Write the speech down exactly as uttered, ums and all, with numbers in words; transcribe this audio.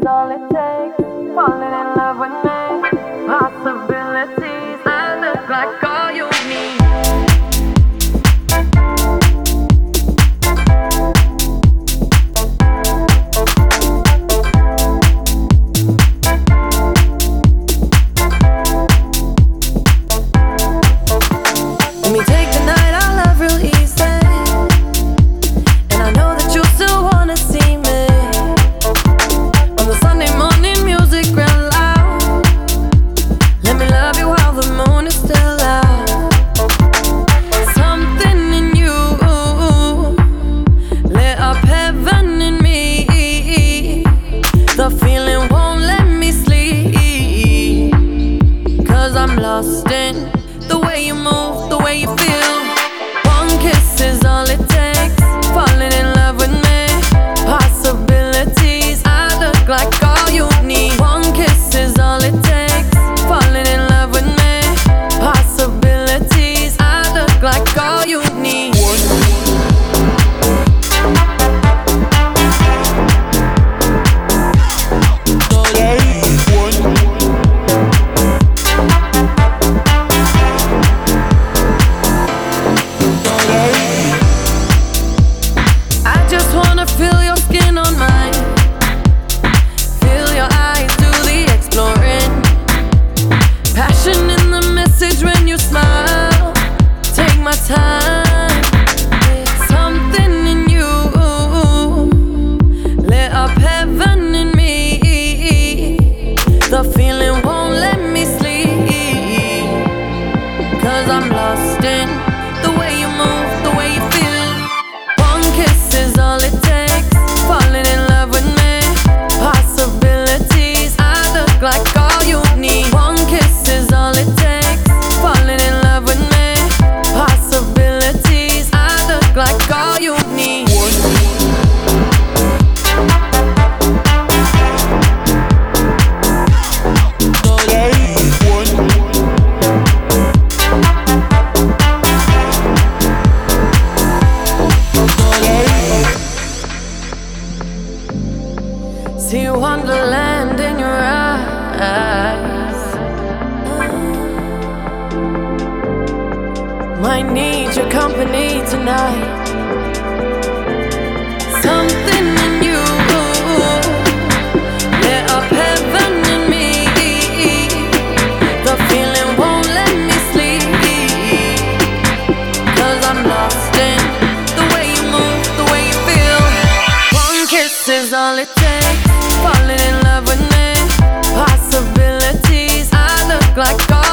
is all it takes. Falling in love with me. Possibilities. I look like all you need. Let me take the night I love real easy. And I know that you still wanna see me. On the Sunday morning music real loud. Let me love you while the moon is still out. Something in you lit up heaven in me. The feeling won't let me sleep. Cause I'm lost in the way you move, the way you feel. One kiss is all it takes. Falling in love with me. Possibilities. I look like all you need. One kiss is all it takes. Falling in love with me. Possibilities. I look like all you need. I just wanna feel your skin on mine. Feel your eyes do the exploring. Passion in the message when you smile. Take my time. Something in you lit up heaven in me. The feeling won't let me sleep. Cause I'm lost in the way you move, the way you feel. One kiss is all it takes. Falling in love with me. Possibilities. I look like all you need. One kiss is all it takes. Falling in love with me. Possibilities. I look like all you need. See wonderland in your eyes. Might need your company tonight. Something in you lit up heaven in me. The feeling won't let me sleep. Cause I'm lost in the way you move, the way you feel. One kiss is all it takes. Falling in love with me. Possibilities. I look like all